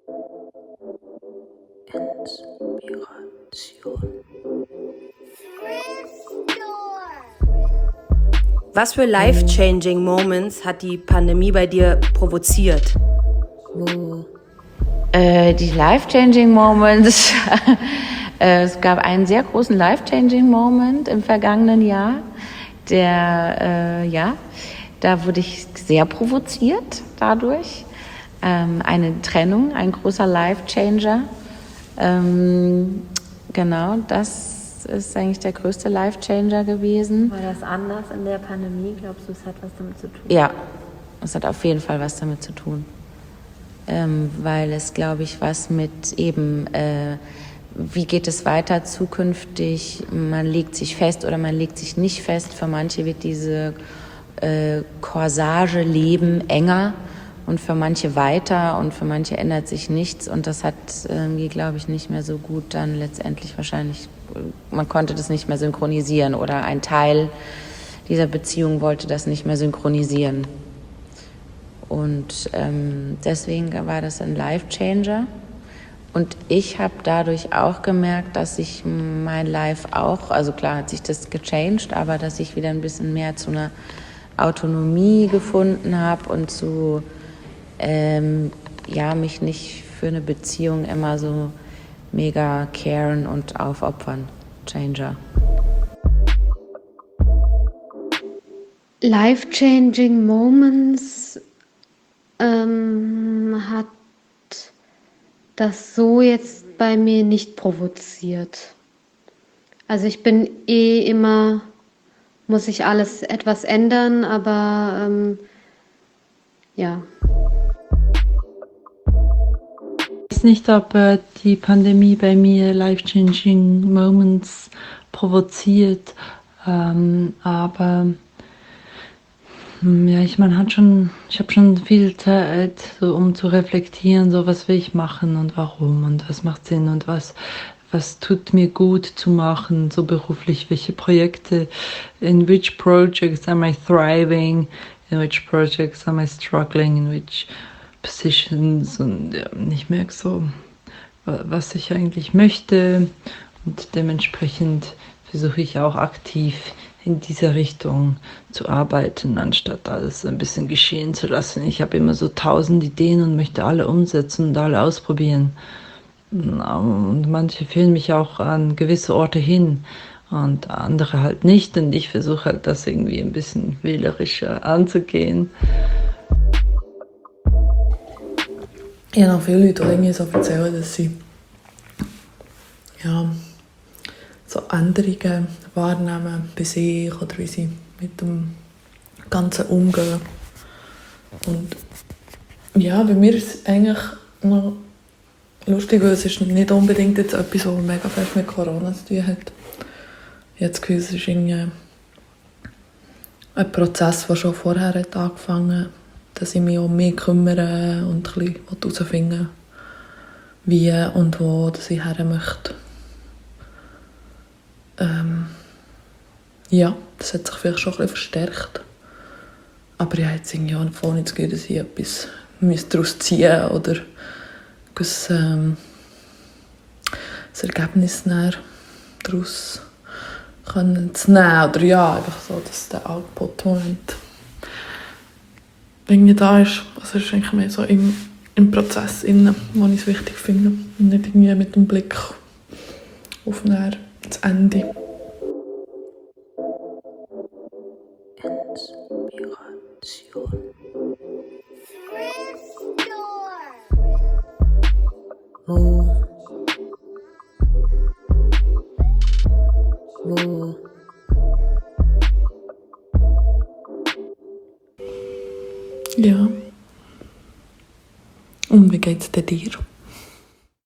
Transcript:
Inspiration. Was für life-changing Moments hat die Pandemie bei dir provoziert? Die life-changing Moments, es gab einen sehr großen life-changing Moment im vergangenen Jahr, da wurde ich sehr provoziert dadurch. Eine Trennung, ein großer Life-Changer. Genau, das ist eigentlich der größte Life-Changer gewesen. War das anders in der Pandemie? Glaubst du, es hat was damit zu tun? Ja, es hat auf jeden Fall was damit zu tun. Weil es, glaube ich, was mit eben, wie geht es weiter zukünftig, man legt sich fest oder man legt sich nicht fest. Für manche wird diese Corsage Leben enger und für manche weiter und für manche ändert sich nichts und das hat irgendwie, glaube ich, nicht mehr so gut dann letztendlich wahrscheinlich, man konnte das nicht mehr synchronisieren oder ein Teil dieser Beziehung wollte das nicht mehr synchronisieren. Und deswegen war das ein Life-Changer. Und ich habe dadurch auch gemerkt, dass sich mein Life auch, also klar hat sich das gechanged, aber dass ich wieder ein bisschen mehr zu einer Autonomie gefunden habe und zu, mich nicht für eine Beziehung immer so mega caren und aufopfern. Changer. Life-changing Moments hat das so jetzt bei mir nicht provoziert. Also ich bin immer, muss ich alles etwas ändern, aber ja. Ich weiß nicht, ob die Pandemie bei mir life-changing Moments provoziert, aber ja, ich habe schon viel Zeit, so um zu reflektieren, so was will ich machen und warum und was macht Sinn und was tut mir gut zu machen, so beruflich, welche Projekte, in which projects am I thriving, in which projects am I struggling, in which positions und ich merke so, was ich eigentlich möchte und dementsprechend versuche ich auch aktiv in dieser Richtung zu arbeiten, anstatt alles ein bisschen geschehen zu lassen. Ich habe immer so 1000 Ideen und möchte alle umsetzen und alle ausprobieren. Und manche führen mich auch an gewisse Orte hin und andere halt nicht. Und ich versuche halt das irgendwie ein bisschen wählerischer anzugehen. Ich habe noch viele Leute, die irgendwie so erzählen, dass sie so Änderungen wahrnehmen bei sich oder wie sie mit dem Ganzen umgehen. Und ja, bei mir ist es eigentlich noch lustig, weil es ist nicht unbedingt jetzt etwas, was mega fest mit Corona zu tun hat. Ich habe das Gefühl, es ist irgendwie ein Prozess, der schon vorher hat angefangen hat, dass ich mich um mich kümmere und ein bisschen herausfinden, wie und wo dass ich her möchte. Das hat sich vielleicht schon ein bisschen verstärkt. Aber ich habe jetzt irgendwie auch vorhin nicht das Gefühl, dass ich etwas daraus ziehen oder ein Ergebnis daraus zu nehmen. Oder ja, einfach so, dass der Output-Moment irgendwie da ist. Also es ist eigentlich mehr so im Prozess, wo ich es wichtig finde. Und nicht irgendwie mit dem Blick auf das Ende. Inspiration. Wo Ja. Und wie geht's dir?